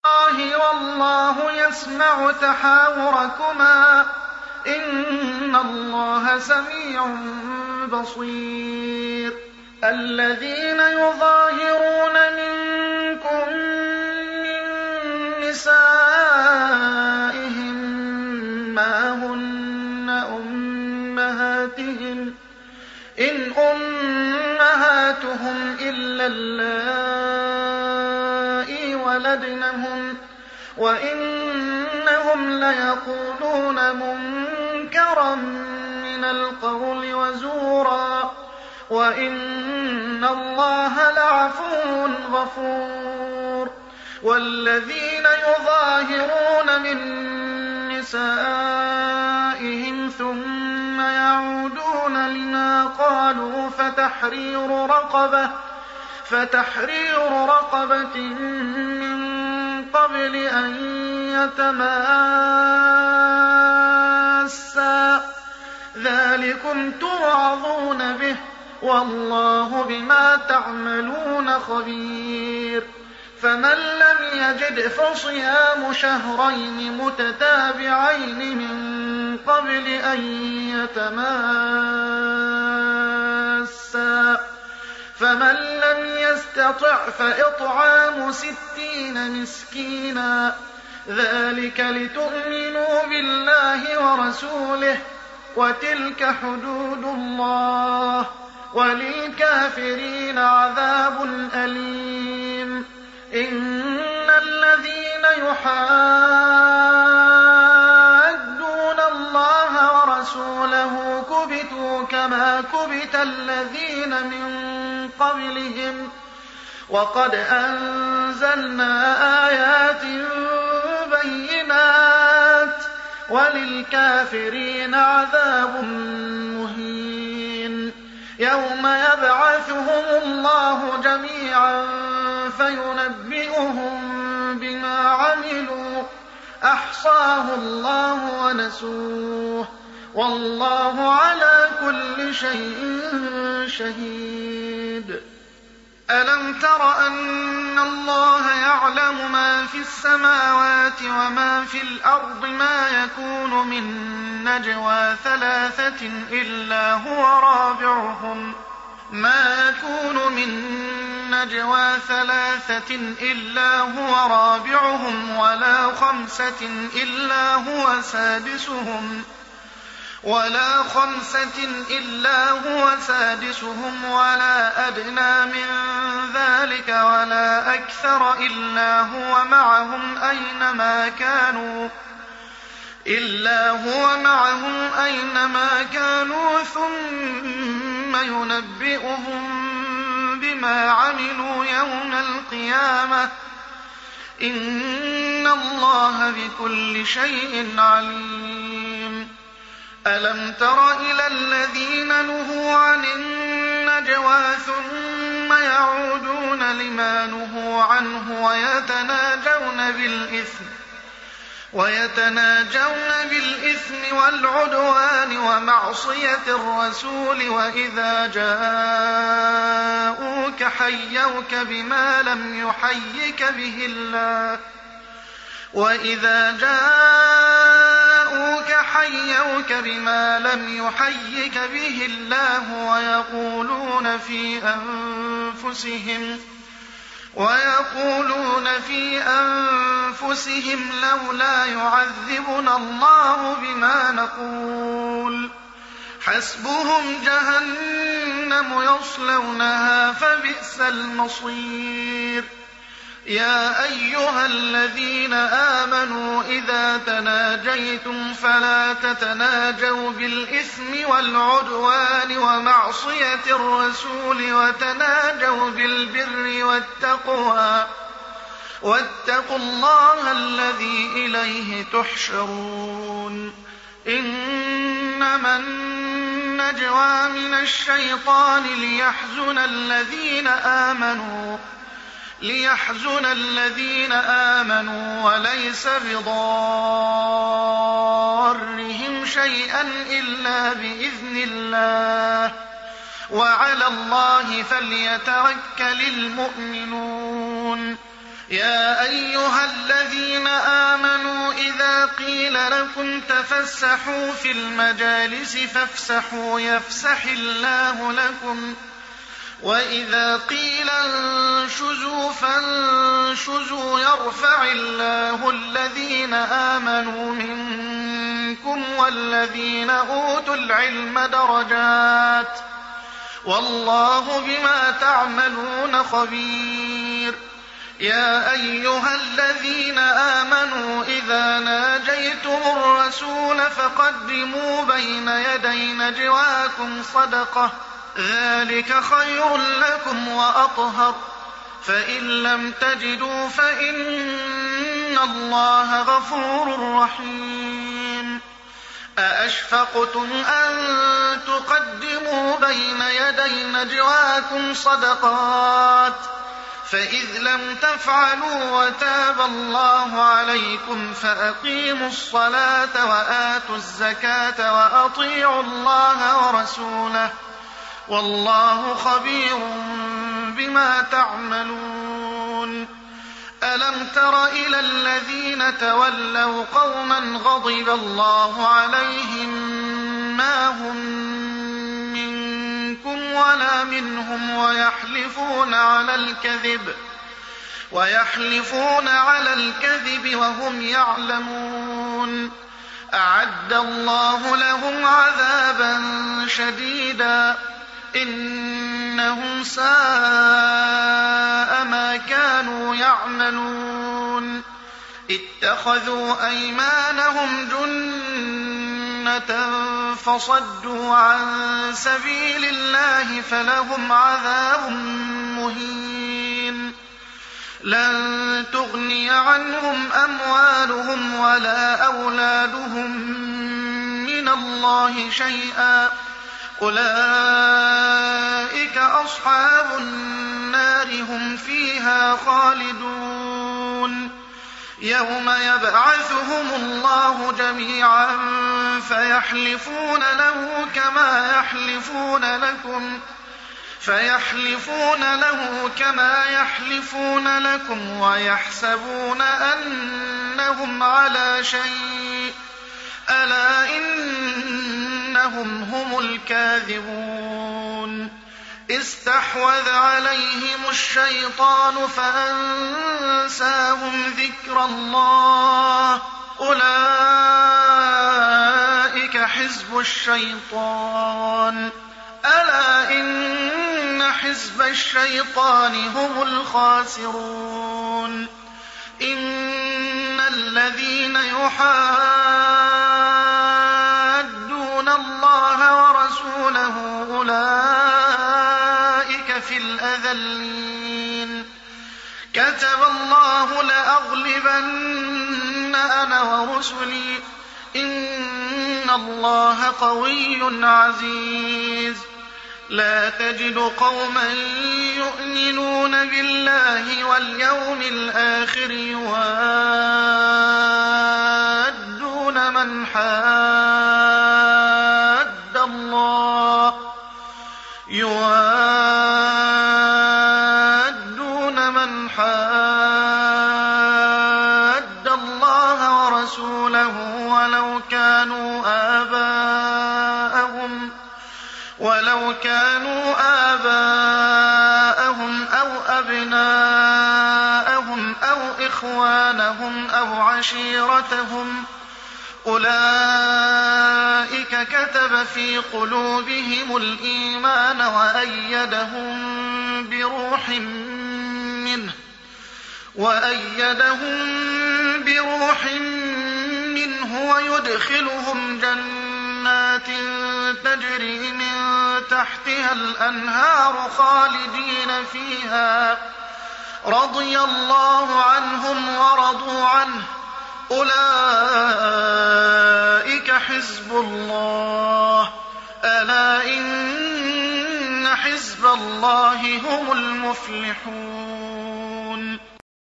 والله يسمع تحاوركما إن الله سميع بصير. الذين يظاهرون منكم من نسائهم ما هن أمهاتهم إن أمهاتهم إلا اللائي ولدنهم وإنهم ليقولون منكرا من القول وزورا وإن الله لعفو غفور. والذين يظاهرون من نسائهم ثم يعودون لما قالوا فتحرير رقبة من قبل أن يتماسا ذلكم توعظون به والله بما تعملون خبير. فمن لم يجد فصيام شهرين متتابعين من قبل أن يتماسا فمن لم يستطع فإطعام 60 مسكينا ذلك لتؤمنوا بالله ورسوله وتلك حدود الله وللكافرين عذاب أليم. إن الذين يحادون الله ورسوله كبتوا كما كبت الذين من قبلهم وقد أنزلنا آيات بينات وللكافرين عذاب مهين. يوم يبعثهم الله جميعا فينبئهم بما عملوا أحصاه الله ونسوه والله على كل شيء شهيد. ألم تر أن الله يعلم ما في السماوات وما في الأرض ما يكون من نجوى 3 إلا هو رابعهم ولا 5 إلا هو سادسهم ولا أدنى من ذلك ولا أكثر إلا هو معهم أينما كانوا ثم ينبئهم بما عملوا يوم القيامة إن الله بكل شيء عليم. ألم تر إلى الذين نهوا عن النجوى ثم يعودون لما نهوا عنه ويتناجون بالإثم والعدوان ومعصية الرسول وإذا جاءوك حيوك بما لم يحيك به الله ويقولون في أنفسهم لولا يعذبنا الله بما نقول حسبهم جهنم يصلونها فبئس المصير. يا أيها الذين آمنوا إذا تناجيتم فلا تتناجوا بالإثم والعدوان ومعصية الرسول وتناجوا بالبر والتقوى واتقوا الله الذي إليه تحشرون. إنما النجوى من الشيطان ليحزن الذين آمنوا وليس بضارهم شيئا إلا بإذن الله وعلى الله فليتوكل المؤمنون. يا أيها الذين قيل لكم تفسحوا في المجالس فافسحوا يفسح الله لكم وإذا قيل انشزوا فانشزوا يرفع الله الذين آمنوا منكم والذين أوتوا العلم درجات والله بما تعملون خبير. يا أيها الذين آمنوا إذا ناجيتم الرسول فقدموا بين يدي نجواكم صدقة ذلك خير لكم وأطهر فإن لم تجدوا فإن الله غفور رحيم. أأشفقتم أن تقدموا بين يدي نجواكم صدقات فإذ لم تفعلوا وتاب الله عليكم فأقيموا الصلاة وآتوا الزكاة وأطيعوا الله ورسوله والله خبير بما تعملون. ألم تر إلى الذين تولوا قوما غضب الله عليهم ما هم منكم ولا منهم ويحلفون على الكذب وهم يعلمون. أعد الله لهم عذابا شديدا إنهم ساء ما كانوا يعملون. اتخذوا أيمانهم جنة فصدوا عن سبيل الله فلهم عذاب مهين. لن تغني عنهم أموالهم ولا أولادهم من الله شيئا أولئك أصحاب النار هم فيها خالدون. يوم يبعثهم الله جميعا فيحلفون له كما يحلفون لكم ويحسبون أنهم على شيء ألا إنهم هم الكاذبون. استحوذ عليهم الشيطان فأنساهم ذكر الله أولئك حزب الشيطان ألا إن حزب الشيطان هم الخاسرون. إن الذين يحادون الله ورسوله أولئك في الأذلين. كتب الله لأغلبن أنا ورسلي إن الله قوي عزيز. لا تجد قوما يؤمنون بالله واليوم الآخر يوادون من حاد الله ورسوله ولو كانوا آباءهم أو أبناءهم أو إخوانهم أو عشيرتهم أولئك كتب في قلوبهم الإيمان وأيدهم بروح منه ويدخلهم جنات تجري من تحتها الأنهار خالدين فيها رضي الله عنهم ورضوا عنه أولئك حزب الله ألا إن حزب الله هم المفلحون.